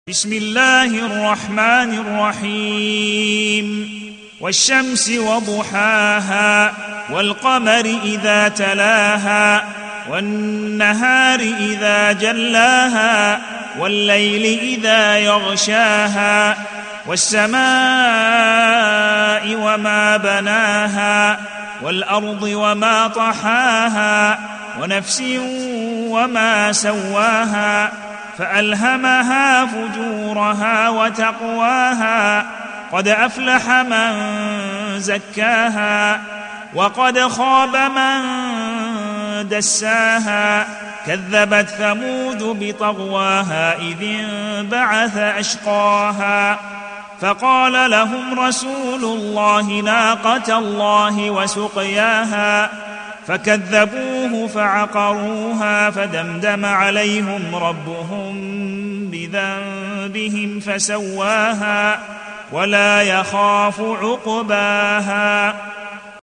بسم الله الرحمن الرحيم والشمس وضحاها والقمر إذا تلاها والنهار إذا جلاها والليل إذا يغشاها والسماء وما بناها والأرض وما طحاها ونفس وما سواها فألهمها فجورها وتقواها قد أفلح من زكاها وقد خاب من دساها كذبت ثمود بطغواها إذ انبعث أشقاها فقال لهم رسول الله ناقة الله وسقياها فكذبوه فعقروها فدمدم عليهم ربهم بذنبهم فسواها ولا يخاف عقباها